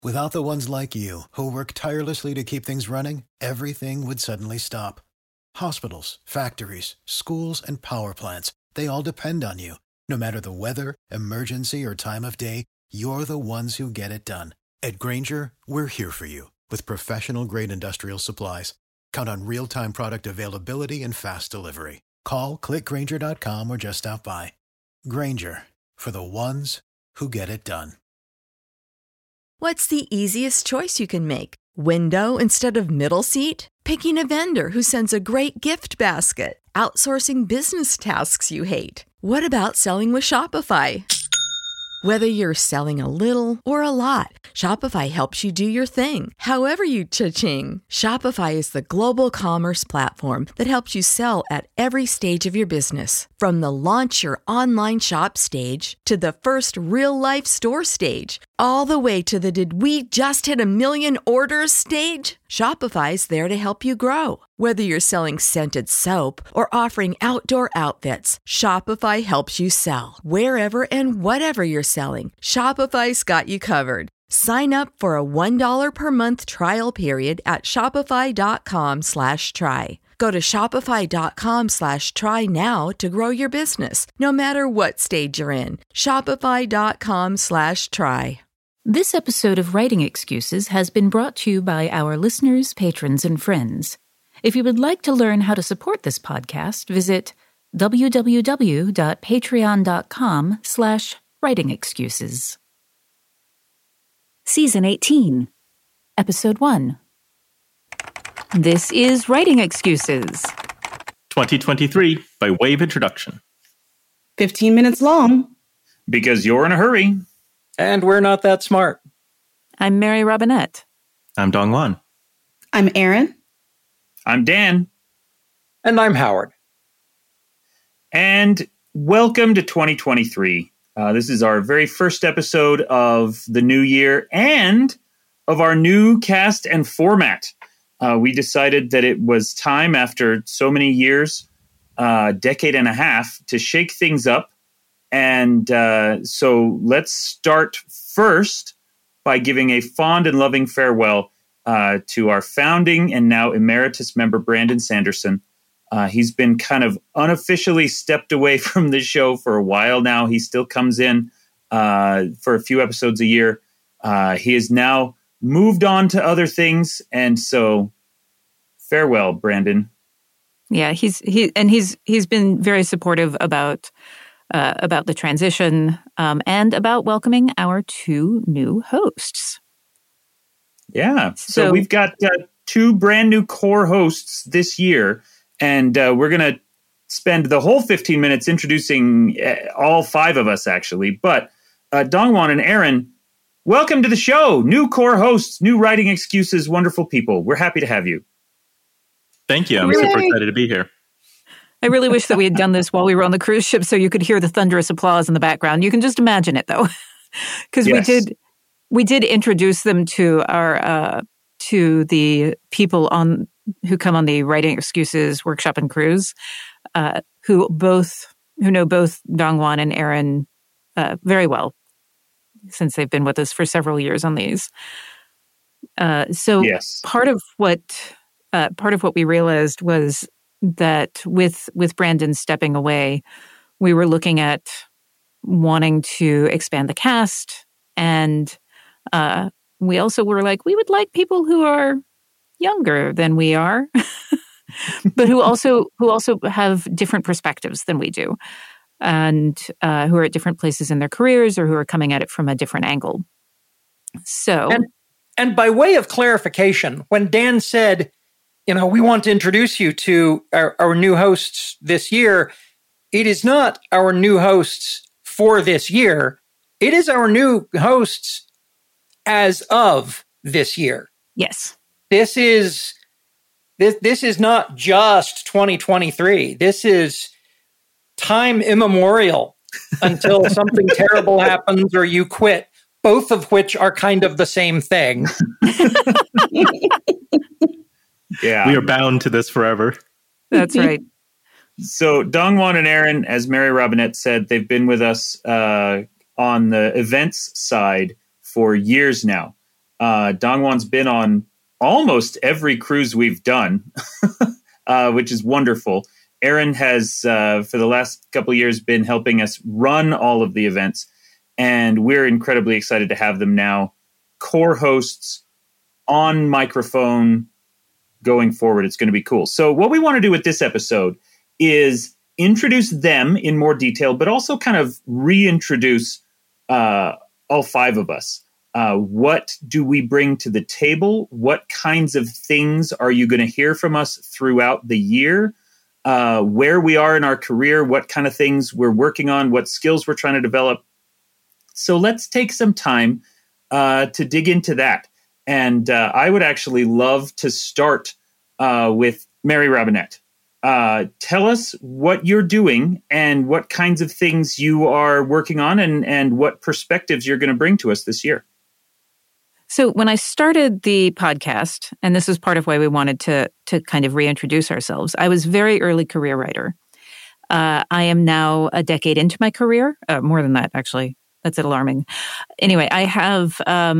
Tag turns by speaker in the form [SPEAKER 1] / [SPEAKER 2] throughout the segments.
[SPEAKER 1] Without the ones like you, who work tirelessly to keep things running, everything would suddenly stop. Hospitals, factories, schools, and power plants, they all depend on you. No matter the weather, emergency, or time of day, you're the ones who get it done. At Grainger, we're here for you with professional-grade industrial supplies. Count on real-time product availability and fast delivery. Call, click Grainger.com, or just stop by. Grainger, for the ones who get it done.
[SPEAKER 2] What's the easiest choice you can make? Window instead of middle seat? Picking a vendor who sends a great gift basket? Outsourcing business tasks you hate? What about selling with Shopify? Whether you're selling a little or a lot, Shopify helps you do your thing, however you cha-ching. Shopify is the global commerce platform that helps you sell at every stage of your business. From the launch your online shop stage to the first real-life store stage, all the way to the did we just hit 1 million orders stage. Shopify's there to help you grow. Whether you're selling scented soap or offering outdoor outfits, Shopify helps you sell. Wherever and whatever you're selling, Shopify's got you covered. Sign up for a $1 per month trial period at shopify.com/try. Go to shopify.com/try now to grow your business, no matter what stage you're in. Shopify.com/try.
[SPEAKER 3] This episode of Writing Excuses has been brought to you by our listeners, patrons, and friends. If you would like to learn how to support this podcast, visit www.patreon.com/writingexcuses. Season 18, Episode 1. This is Writing Excuses.
[SPEAKER 4] 2023 by way of introduction.
[SPEAKER 5] 15 minutes long.
[SPEAKER 4] Because you're in a hurry.
[SPEAKER 6] And we're not that smart.
[SPEAKER 3] I'm Mary Robinette.
[SPEAKER 4] I'm Dongwan.
[SPEAKER 5] I'm Erin.
[SPEAKER 4] I'm Dan.
[SPEAKER 6] And I'm Howard.
[SPEAKER 4] And welcome to 2023. This is our very first episode of the new year and of our new cast and format. We decided that it was time after so many years, decade and a half, to shake things up. And so let's start first by giving a fond and loving farewell to our founding and now emeritus member, Brandon Sanderson. He's been kind of unofficially stepped away from the show for a while now. He still comes in for a few episodes a year. He has now moved on to other things. And so farewell, Brandon.
[SPEAKER 3] Yeah, he's been very supportive about the transition and about welcoming our two new hosts.
[SPEAKER 4] Yeah, so we've got two brand new core hosts this year, and we're going to spend the whole 15 minutes introducing all five of us, actually. But Dongwan and Erin, welcome to the show. New core hosts, new Writing Excuses, wonderful people. We're happy to have you.
[SPEAKER 6] Thank you. I'm super excited to be here.
[SPEAKER 3] I really wish that we had done this while we were on the cruise ship so you could hear the thunderous applause in the background. You can just imagine it, though, because we did introduce them to our to the people who come on the Writing Excuses workshop and cruise, who know both Dongwan and Erin very well, since they've been with us for several years on these. Part of what we realized was that with Brandon stepping away, we were looking at wanting to expand the cast, and we also were like, we would like people who are younger than we are, but who also have different perspectives than we do, and who are at different places in their careers or who are coming at it from a different angle. So,
[SPEAKER 6] and by way of clarification, when Dan said, we want to introduce you to our new hosts this year, it is not our new hosts for this year. It is our new hosts as of this year.
[SPEAKER 3] Yes.
[SPEAKER 6] This is not just 2023. This is time immemorial until something terrible happens or you quit, both of which are kind of the same thing.
[SPEAKER 4] Yeah.
[SPEAKER 6] We are bound to this forever.
[SPEAKER 3] That's right.
[SPEAKER 4] So Dongwan and Erin, as Mary Robinette said, they've been with us on the events side for years now. Dongwon's been on almost every cruise we've done, which is wonderful. Aaron has, for the last couple of years, been helping us run all of the events, and we're incredibly excited to have them now core hosts on microphone going forward. It's going to be cool. So what we want to do with this episode is introduce them in more detail, but also kind of reintroduce all five of us. What do we bring to the table? What kinds of things are you going to hear from us throughout the year? Where we are in our career, what kind of things we're working on, what skills we're trying to develop. So let's take some time to dig into that. And I would actually love to start with Mary Robinette. Tell us what you're doing and what kinds of things you are working on and what perspectives you're going to bring to us this year.
[SPEAKER 3] So when I started the podcast, and this is part of why we wanted to kind of reintroduce ourselves, I was very early career writer. I am now a decade into my career, more than that, actually. That's alarming. Anyway, I have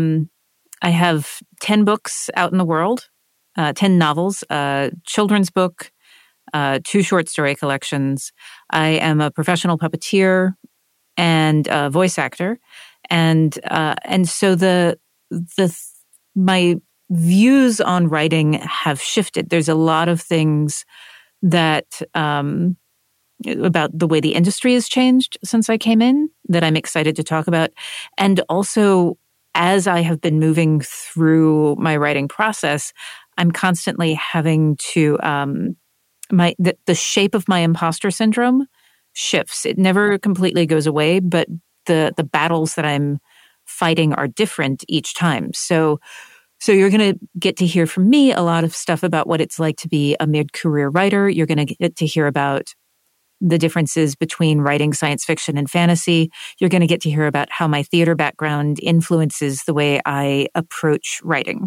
[SPEAKER 3] 10 books out in the world, 10 novels, a children's book, 2 short story collections. I am a professional puppeteer and a voice actor, and so my views on writing have shifted. There's a lot of things that about the way the industry has changed since I came in that I'm excited to talk about. And also, as I have been moving through my writing process, I'm constantly having to, the shape of my imposter syndrome shifts. It never completely goes away, but the battles that I'm fighting are different each time. So you're going to get to hear from me a lot of stuff about what it's like to be a mid-career writer. You're going to get to hear about the differences between writing science fiction and fantasy. You're going to get to hear about how my theater background influences the way I approach writing.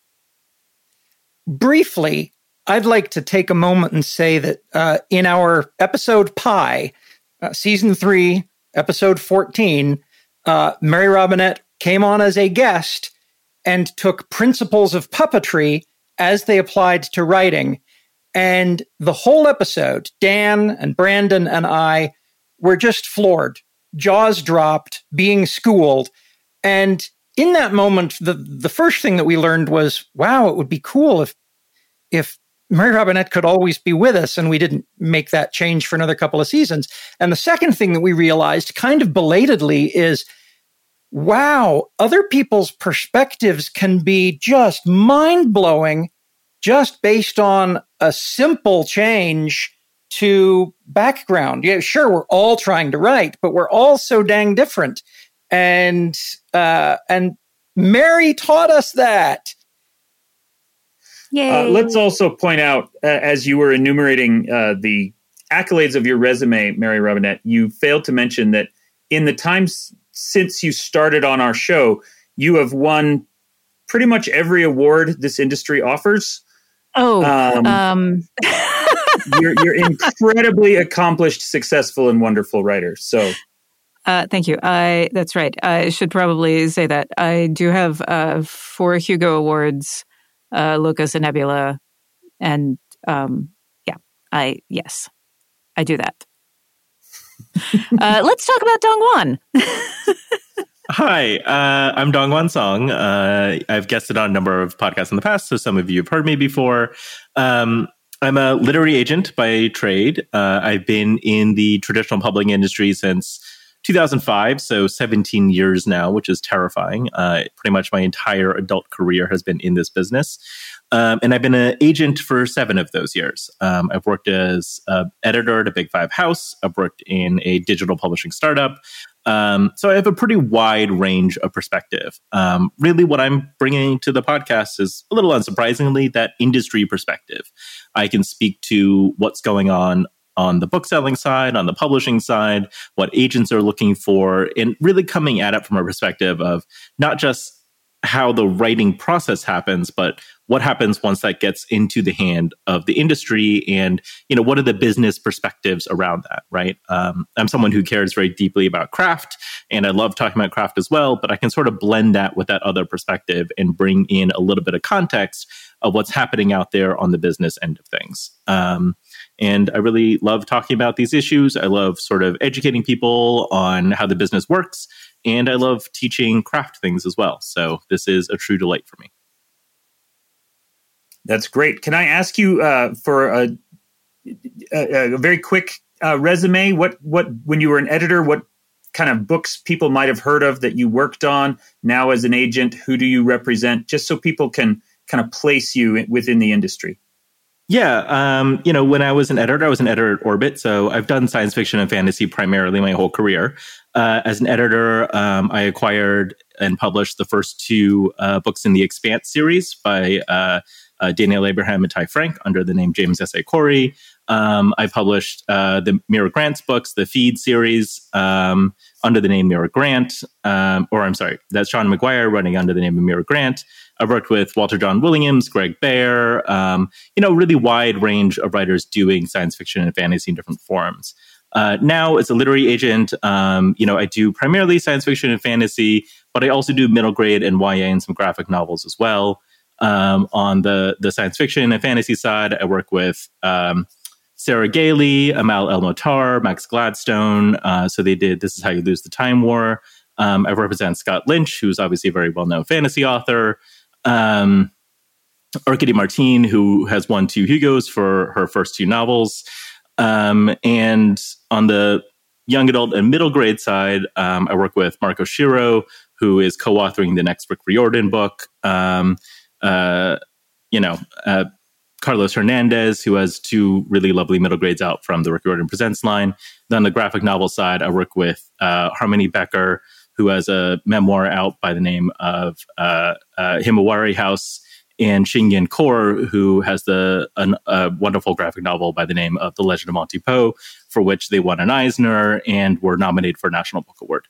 [SPEAKER 6] Briefly, I'd like to take a moment and say that in our episode Pi, season 3, episode 14, Mary Robinette came on as a guest and took principles of puppetry as they applied to writing. And the whole episode, Dan and Brandon and I were just floored, jaws dropped, being schooled. And in that moment, the first thing that we learned was, wow, it would be cool if Mary Robinette could always be with us, and we didn't make that change for another couple of seasons. And the second thing that we realized, kind of belatedly, is, wow, other people's perspectives can be just mind-blowing just based on a simple change to background. Yeah, sure, we're all trying to write, but we're all so dang different. And Mary taught us that.
[SPEAKER 3] Yay.
[SPEAKER 4] Let's also point out, as you were enumerating the accolades of your resume, Mary Robinette, you failed to mention that in the times since you started on our show, you have won pretty much every award this industry offers.
[SPEAKER 3] Oh,
[SPEAKER 4] you're incredibly accomplished, successful, and wonderful writer. So,
[SPEAKER 3] thank you. That's right. I should probably say that I do have 4 Hugo Awards, Locus and Nebula, and yes, I do that. Let's talk about Dongwon.
[SPEAKER 7] Hi, I'm Dongwon Song. I've guested on a number of podcasts in the past, so some of you have heard me before. I'm a literary agent by trade. I've been in the traditional publishing industry since 2005, so 17 years now, which is terrifying. Pretty much my entire adult career has been in this business. And I've been an agent for 7 of those years. I've worked as an editor at a Big 5 house. I've worked in a digital publishing startup. So I have a pretty wide range of perspective. Really what I'm bringing to the podcast is, a little unsurprisingly, that industry perspective. I can speak to what's going on the bookselling side, on the publishing side, what agents are looking for, and really coming at it from a perspective of not just how the writing process happens, but what happens once that gets into the hand of the industry, and what are the business perspectives around that, right? I'm someone who cares very deeply about craft, and I love talking about craft as well, but I can sort of blend that with that other perspective and bring in a little bit of context of what's happening out there on the business end of things. And I really love talking about these issues. I love sort of educating people on how the business works, and I love teaching craft things as well. So this is a true delight for me.
[SPEAKER 4] That's great. Can I ask you for a very quick resume? What when you were an editor, what kind of books people might have heard of that you worked on? Now as an agent, who do you represent? Just so people can kind of place you within the industry.
[SPEAKER 7] Yeah. When I was an editor at Orbit. So I've done science fiction and fantasy primarily my whole career. As an editor, I acquired and published the first two books in the Expanse series by Daniel Abraham and Ty Frank under the name James S.A. Corey. I published the Mira Grant's books, the Feed series, under the name Mira Grant. That's Sean McGuire running under the name of Mira Grant. I've worked with Walter John Williams, Greg Bear, really wide range of writers doing science fiction and fantasy in different forms. Now, as a literary agent, I do primarily science fiction and fantasy, but I also do middle grade and YA and some graphic novels as well. On the science fiction and fantasy side, I work with Sarah Gailey, Amal El-Motar, Max Gladstone. So they did This Is How You Lose the Time War. I represent Scott Lynch, who's obviously a very well-known fantasy author. Arkady Martine, who has won 2 Hugos for her first 2 novels. And on the young adult and middle grade side, I work with Marco Shiro, who is co-authoring the next Rick Riordan book. Carlos Hernandez, who has 2 really lovely middle grades out from the Rick Riordan Presents line. Then on the graphic novel side, I work with Harmony Becker, who has a memoir out by the name of Himawari House, and Shingen Kaur, who has a wonderful graphic novel by the name of The Legend of Monty Poe, for which they won an Eisner and were nominated for a National Book Award.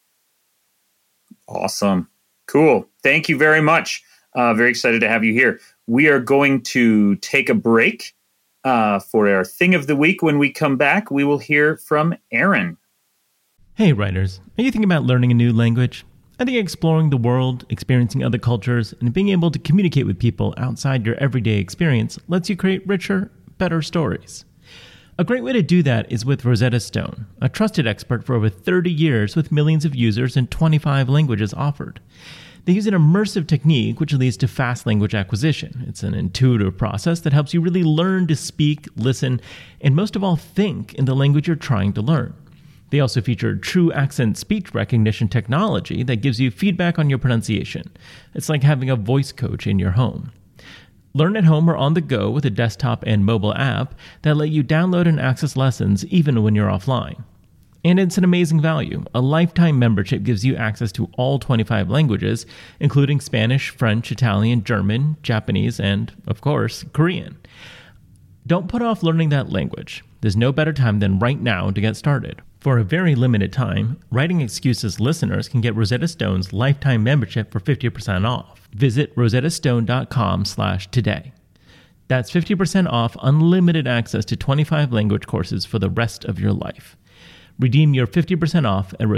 [SPEAKER 4] Awesome. Cool. Thank you very much. Very excited to have you here. We are going to take a break for our Thing of the Week. When we come back, we will hear from Aaron.
[SPEAKER 8] Hey, writers. Are you thinking about learning a new language? I think exploring the world, experiencing other cultures, and being able to communicate with people outside your everyday experience lets you create richer, better stories. A great way to do that is with Rosetta Stone, a trusted expert for over 30 years with millions of users and 25 languages offered. They use an immersive technique which leads to fast language acquisition. It's an intuitive process that helps you really learn to speak, listen, and most of all, think in the language you're trying to learn. They also feature true accent speech recognition technology that gives you feedback on your pronunciation. It's like having a voice coach in your home. Learn at home or on the go with a desktop and mobile app that let you download and access lessons even when you're offline. And it's an amazing value. A lifetime membership gives you access to all 25 languages, including Spanish, French, Italian, German, Japanese, and, of course, Korean. Don't put off learning that language. There's no better time than right now to get started. For a very limited time, Writing Excuses listeners can get Rosetta Stone's lifetime membership for 50% off. Visit rosettastone.com/today. That's 50% off unlimited access to 25 language courses for the rest of your life. Redeem your 50% off at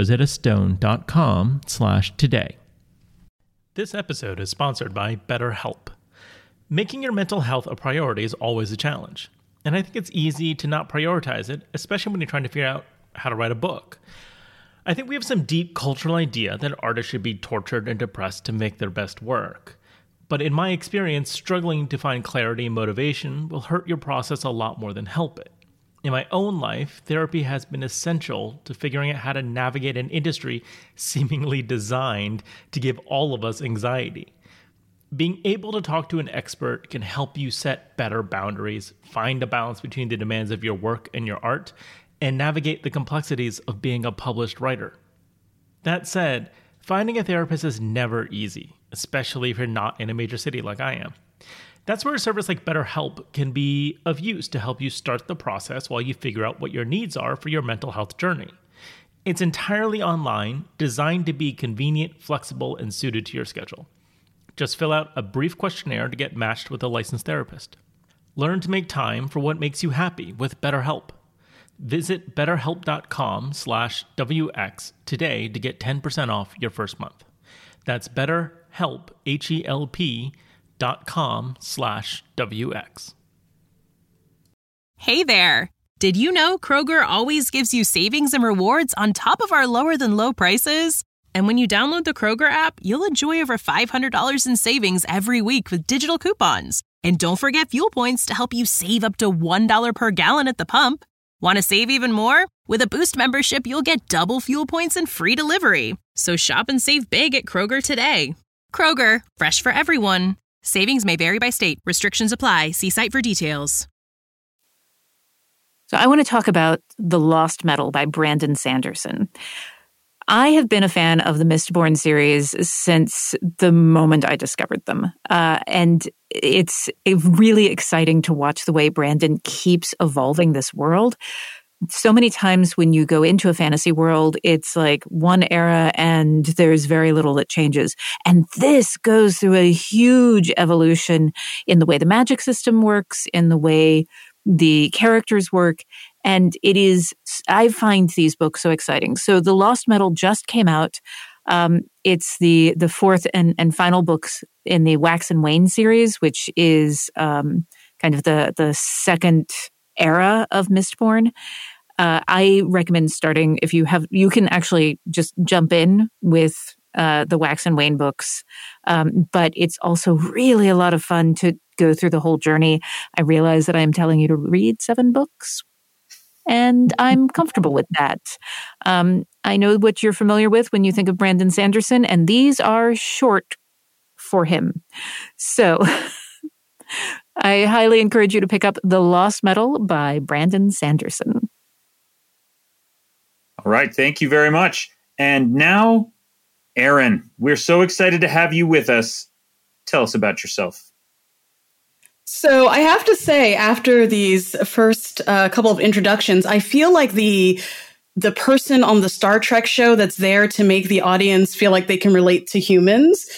[SPEAKER 8] rosettastone.com/today. This episode is sponsored by BetterHelp. Making your mental health a priority is always a challenge. And I think it's easy to not prioritize it, especially when you're trying to figure out how to write a book. I think we have some deep cultural idea that artists should be tortured and depressed to make their best work. But in my experience, struggling to find clarity and motivation will hurt your process a lot more than help it. In my own life, therapy has been essential to figuring out how to navigate an industry seemingly designed to give all of us anxiety. Being able to talk to an expert can help you set better boundaries, find a balance between the demands of your work and your art, and navigate the complexities of being a published writer. That said, finding a therapist is never easy, especially if you're not in a major city like I am. That's where a service like BetterHelp can be of use to help you start the process while you figure out what your needs are for your mental health journey. It's entirely online, designed to be convenient, flexible, and suited to your schedule. Just fill out a brief questionnaire to get matched with a licensed therapist. Learn to make time for what makes you happy with BetterHelp. Visit betterhelp.com/WX today to get 10% off your first month. That's BetterHelp, HELP.com/WX.
[SPEAKER 9] Hey there! Did you know Kroger always gives you savings and rewards on top of our lower than low prices? And when you download the Kroger app, you'll enjoy over $500 in savings every week with digital coupons. And don't forget fuel points to help you save up to $1 per gallon at the pump. Want to save even more? With a Boost membership, you'll get double fuel points and free delivery. So shop and save big at Kroger today. Kroger, fresh for everyone. Savings may vary by state. Restrictions apply. See site for details.
[SPEAKER 3] So I want to talk about The Lost Metal by Brandon Sanderson. I have been a fan of the Mistborn series since the moment I discovered them. And it's really exciting to watch the way Brandon keeps evolving this world. So many times when you go into a fantasy world, it's like one era and there's very little that changes. And this goes through a huge evolution in the way the magic system works, in the way the characters work. And I find these books so exciting. So The Lost Metal just came out. It's the fourth and final books in the Wax and Wayne series, which is kind of the second era of Mistborn. I recommend starting, if you can actually just jump in with the Wax and Wayne books. But it's also really a lot of fun to go through the whole journey. I realize that I'm telling you to read 7 books, and I'm comfortable with that. I know what you're familiar with when you think of Brandon Sanderson, and these are short for him. So I highly encourage you to pick up The Lost Metal by Brandon Sanderson.
[SPEAKER 4] All right. Thank you very much. And now, Erin, we're so excited to have you with us. Tell us about yourself.
[SPEAKER 5] So I have to say, after these first couple of introductions, I feel like the person on the Star Trek show that's there to make the audience feel like they can relate to humans.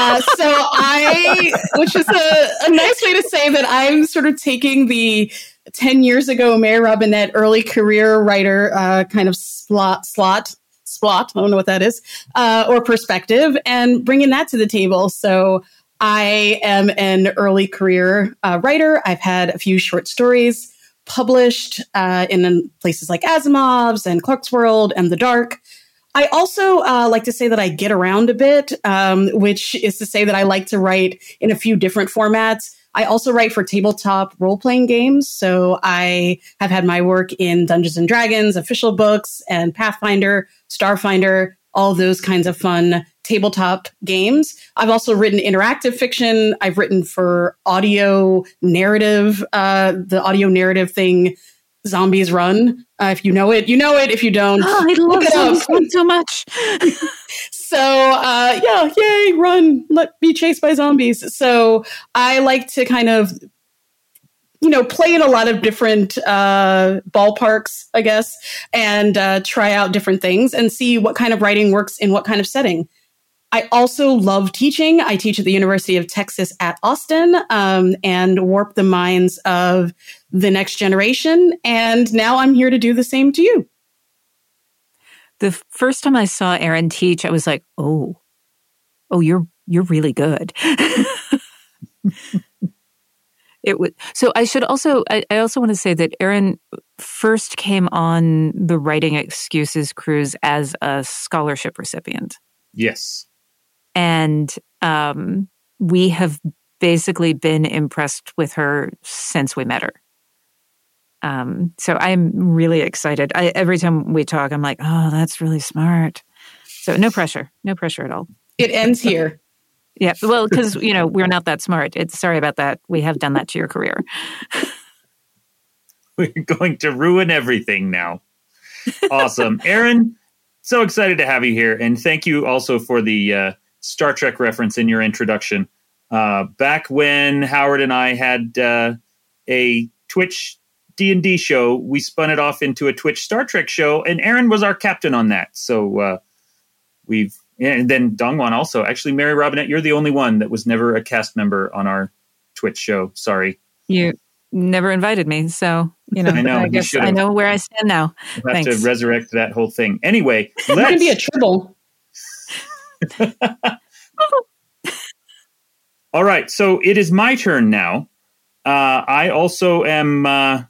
[SPEAKER 5] Which is a nice way to say that I'm sort of taking the 10 years ago Mary Robinette early career writer kind of splot, I don't know what that is, or perspective, and bringing that to the table. So I am an early career writer. I've had a few short stories published in places like Asimov's and Clarkesworld and The Dark. I also like to say that I get around a bit, which is to say that I like to write in a few different formats. I also write for tabletop role-playing games. So I have had my work in Dungeons & Dragons, official books, and Pathfinder, Starfinder, all those kinds of fun tabletop games. I've also written interactive fiction. I've written for audio narrative, the audio narrative thing, Zombies Run. If you know it, you know it. If you don't,
[SPEAKER 3] I love Zombies Run so much.
[SPEAKER 5] So, yay, run, let be chased by zombies. So I like to kind of, play in a lot of different ballparks, I guess, and try out different things and see what kind of writing works in what kind of setting. I also love teaching. I teach at the University of Texas at Austin and warp the minds of the next generation. And now I'm here to do the same to you.
[SPEAKER 3] The first time I saw Erin teach, I was like, oh, you're really good. So I should also, I also want to say that Erin first came on the Writing Excuses cruise as a scholarship recipient.
[SPEAKER 4] Yes.
[SPEAKER 3] And we have basically been impressed with her since we met her. So I'm really excited. Every time we talk, I'm like, oh, that's really smart. So no pressure at all.
[SPEAKER 5] It ends here.
[SPEAKER 3] Yeah. Well, because, we're not that smart. Sorry about that. We have done that to your career.
[SPEAKER 4] We're going to ruin everything now. Awesome. Erin, so excited to have you here. And thank you also for the Star Trek reference in your introduction. Back when Howard and I had a Twitch D&D show, we spun it off into a Twitch Star Trek show, and Erin was our captain on that. So we've And then Dongwon also. Actually, Mary Robinette, you're the only one that was never a cast member on our Twitch show. Sorry.
[SPEAKER 3] You never invited me, so I guess I know where I stand now.
[SPEAKER 4] We'll have to resurrect that whole thing. Anyway,
[SPEAKER 5] it's going to be a tribble.
[SPEAKER 4] All right, so it is my turn now. I also am.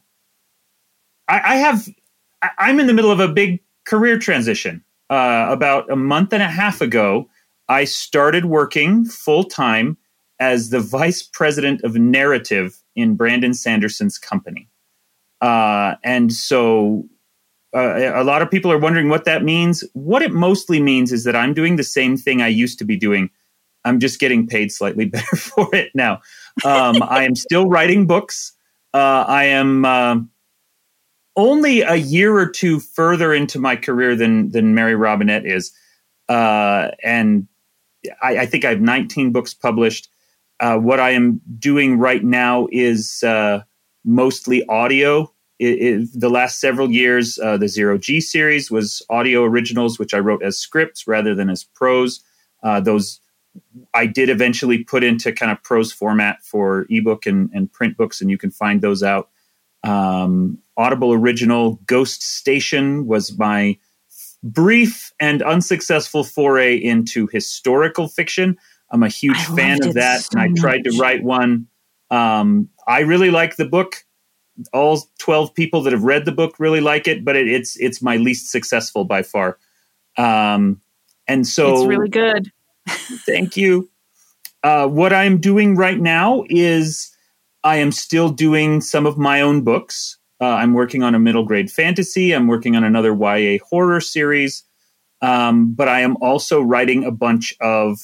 [SPEAKER 4] I'm in the middle of a big career transition. About a month and a half ago, I started working full time as the vice president of narrative in Brandon Sanderson's company. And so a lot of people are wondering what that means. What it mostly means is that I'm doing the same thing I used to be doing. I'm just getting paid slightly better for it now. I am still writing books. I am only a year or two further into my career than Mary Robinette is. And I think I have 19 books published. What I am doing right now is mostly audio. The last several years, the Zero G series was audio originals, which I wrote as scripts rather than as prose. Those I did eventually put into kind of prose format for ebook and print books, and you can find those out. Audible original Ghost Station was my brief and unsuccessful foray into historical fiction. I'm a huge fan of that, and I tried to write one. I really like the book. All 12 people that have read the book really like it, but it's my least successful by far. And so
[SPEAKER 3] it's really good.
[SPEAKER 4] Thank you. What I'm doing right now is I am still doing some of my own books. I'm working on a middle grade fantasy. I'm working on another YA horror series. But I am also writing a bunch of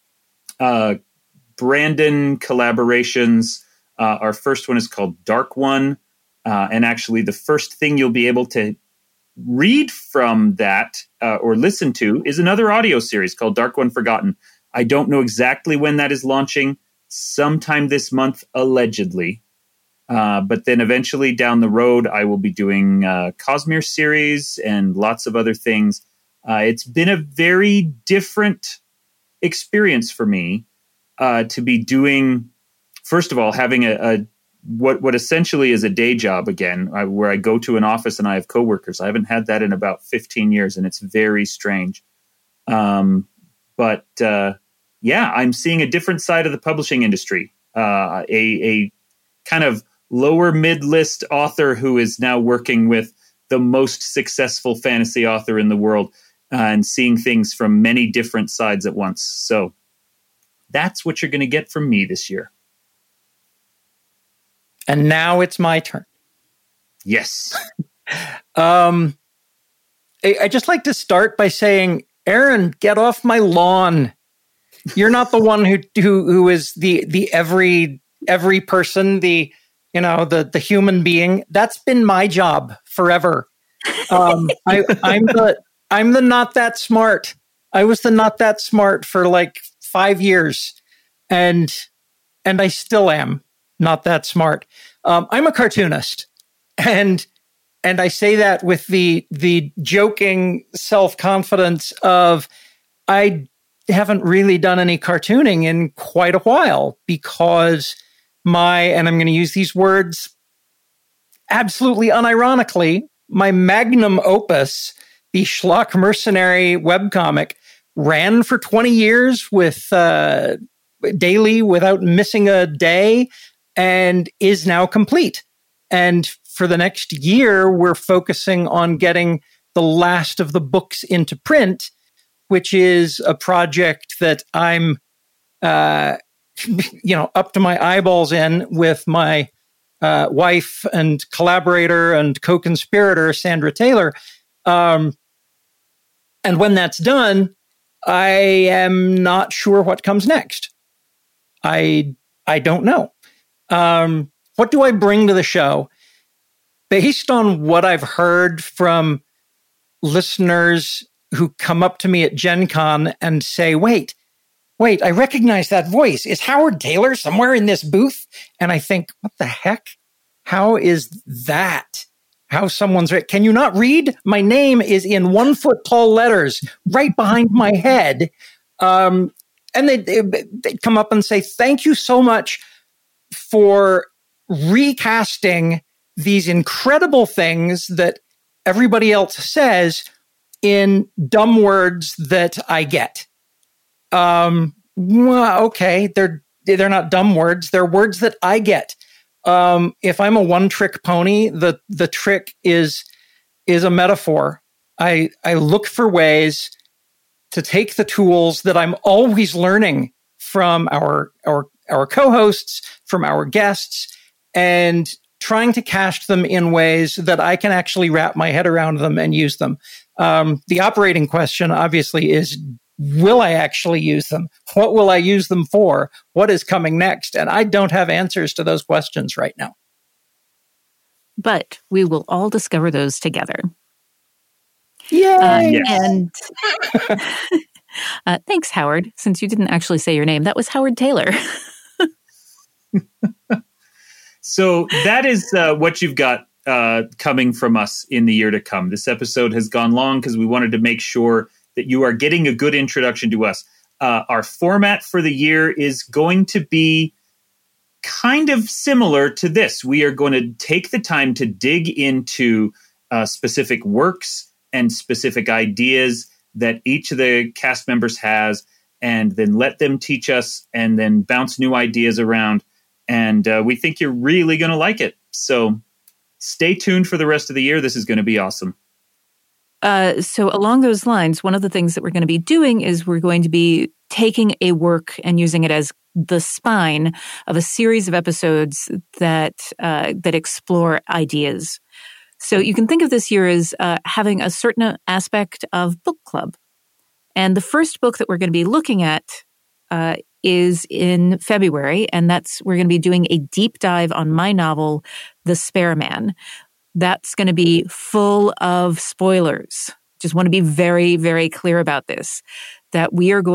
[SPEAKER 4] Brandon collaborations. Our first one is called Dark One. And actually the first thing you'll be able to read from that or listen to is another audio series called Dark One Forgotten. I don't know exactly when that is launching. Sometime this month, allegedly. But then eventually down the road, I will be doing Cosmere series and lots of other things. It's been a very different experience for me to be doing, first of all, having what essentially is a day job again, where I go to an office and I have coworkers. I haven't had that in about 15 years, and it's very strange. But I'm seeing a different side of the publishing industry. A kind of lower mid-list author who is now working with the most successful fantasy author in the world and seeing things from many different sides at once. So that's what you're going to get from me this year.
[SPEAKER 6] And now it's my turn.
[SPEAKER 4] Yes.
[SPEAKER 6] I just like to start by saying, Aaron, get off my lawn. You're not the one who is the every person, the human being. That's been my job forever. I'm the not that smart. I was the not that smart for like 5 years, and I still am not that smart. I'm a cartoonist, and I say that with the joking self-confidence of I haven't really done any cartooning in quite a while because and I'm going to use these words absolutely unironically, my magnum opus, the Schlock Mercenary webcomic, ran for 20 years with daily without missing a day and is now complete. And for the next year, we're focusing on getting the last of the books into print, which is a project that I'm, up to my eyeballs in with my wife and collaborator and co-conspirator, Sandra Taylor. And when that's done, I am not sure what comes next. I don't know. What do I bring to the show? Based on what I've heard from listeners who come up to me at Gen Con and say, wait, I recognize that voice. Is Howard Taylor somewhere in this booth? And I think, what the heck? How is that? how someone's, can you not read? My name is in 1 foot tall letters right behind my head. And they'd come up and say, thank you so much for recasting these incredible things that everybody else says in dumb words that I get. Well, okay, they're not dumb words. They're words that I get. If I'm a one-trick pony, the trick is a metaphor. I look for ways to take the tools that I'm always learning from our co-hosts, from our guests, and trying to cast them in ways that I can actually wrap my head around them and use them. The operating question, obviously, is, will I actually use them? What will I use them for? What is coming next? And I don't have answers to those questions right now.
[SPEAKER 3] But we will all discover those together.
[SPEAKER 6] Yay!
[SPEAKER 3] And thanks, Howard. Since you didn't actually say your name, that was Howard Taylor.
[SPEAKER 4] So that is what you've got coming from us in the year to come. This episode has gone long because we wanted to make sure that you are getting a good introduction to us. Our format for the year is going to be kind of similar to this. We are going to take the time to dig into specific works and specific ideas that each of the cast members has, and then let them teach us and then bounce new ideas around. And we think you're really going to like it. So stay tuned for the rest of the year. This is going to be awesome.
[SPEAKER 3] So along those lines, one of the things that we're going to be doing is we're going to be taking a work and using it as the spine of a series of episodes that explore ideas. So you can think of this year as having a certain aspect of book club. And the first book that we're going to be looking at is in February, and we're going to be doing a deep dive on my novel, The Spare Man. That's going to be full of spoilers. Just want to be very, very clear about this, that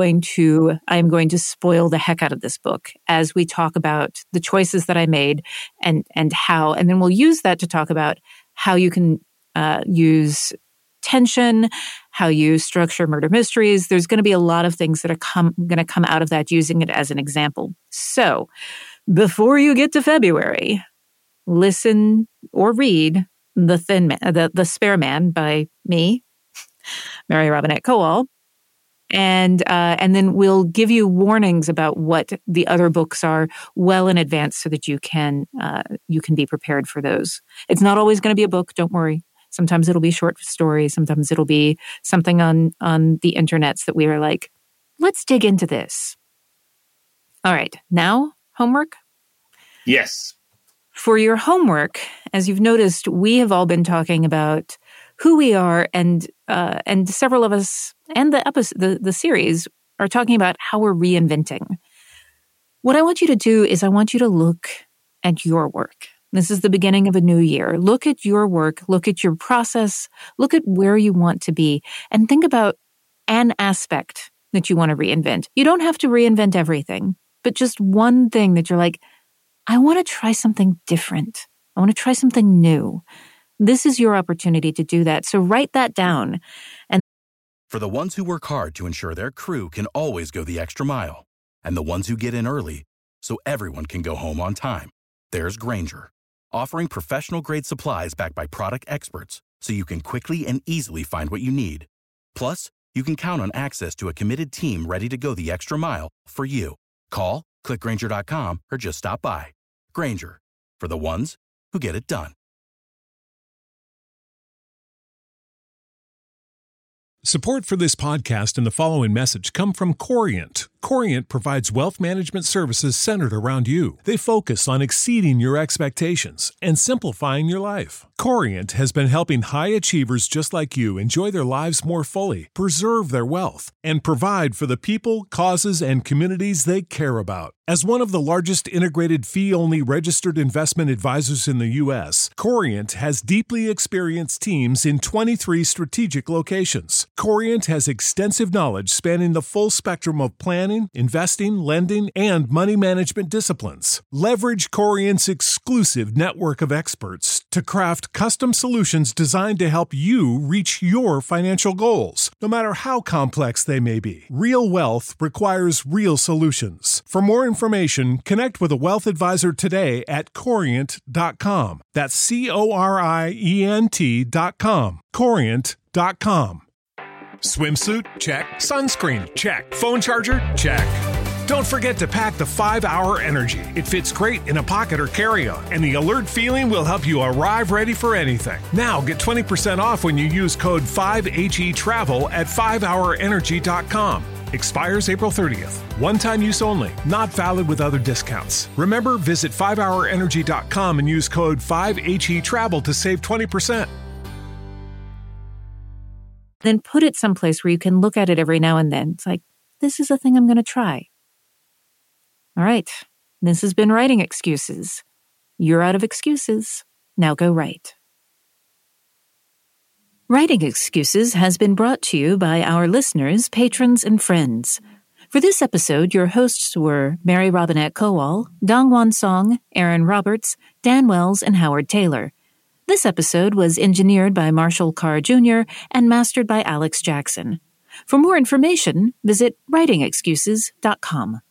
[SPEAKER 3] I am going to spoil the heck out of this book as we talk about the choices that I made and how, and then we'll use that to talk about how you can use tension, how you structure murder mysteries. There's going to be a lot of things that are going to come out of that using it as an example. So before you get to February, listen or read The Spare Man by me, Mary Robinette Kowal, and then we'll give you warnings about what the other books are well in advance so that you can be prepared for those. It's not always going to be a book, don't worry. Sometimes it'll be short stories. Sometimes it'll be something on the internets that we are like, let's dig into this. All right, now homework?
[SPEAKER 4] Yes.
[SPEAKER 3] For your homework, as you've noticed, we have all been talking about who we are, and several of us, and the series are talking about how we're reinventing. What I want you to do is I want you to look at your work. This is the beginning of a new year. Look at your work, look at your process, look at where you want to be, and think about an aspect that you want to reinvent. You don't have to reinvent everything, but just one thing that you're like, I want to try something different. I want to try something new. This is your opportunity to do that. So write that down. And
[SPEAKER 10] for the ones who work hard to ensure their crew can always go the extra mile, and the ones who get in early so everyone can go home on time, there's Grainger, offering professional-grade supplies backed by product experts so you can quickly and easily find what you need. Plus, you can count on access to a committed team ready to go the extra mile for you. Call, click Grainger.com, or just stop by. Grainger, for the ones who get it done.
[SPEAKER 11] Support for this podcast and the following message come from Corient. Corient provides wealth management services centered around you. They focus on exceeding your expectations and simplifying your life. Corient has been helping high achievers just like you enjoy their lives more fully, preserve their wealth, and provide for the people, causes, and communities they care about. As one of the largest integrated fee-only registered investment advisors in the U.S., Corient has deeply experienced teams in 23 strategic locations. Corient has extensive knowledge spanning the full spectrum of plan planning, investing, lending, and money management disciplines. Leverage Corient's exclusive network of experts to craft custom solutions designed to help you reach your financial goals, no matter how complex they may be. Real wealth requires real solutions. For more information, connect with a wealth advisor today at Corient.com. That's Corient.com. Corient.com. Swimsuit? Check. Sunscreen? Check. Phone charger? Check. Don't forget to pack the 5-Hour Energy. It fits great in a pocket or carry-on, and the alert feeling will help you arrive ready for anything. Now get 20% off when you use code 5HETRAVEL at 5hourenergy.com. Expires April 30th. One-time use only. Not valid with other discounts. Remember, visit 5hourenergy.com and use code 5HETRAVEL to save 20%.
[SPEAKER 3] Then put it someplace where you can look at it every now and then. It's like, this is a thing I'm going to try. All right, this has been Writing Excuses. You're out of excuses. Now go write. Writing Excuses has been brought to you by our listeners, patrons, and friends. For this episode, your hosts were Mary Robinette Kowal, Dongwon Song, Aaron Roberts, Dan Wells, and Howard Taylor. This episode was engineered by Marshall Carr Jr. and mastered by Alex Jackson. For more information, visit writingexcuses.com.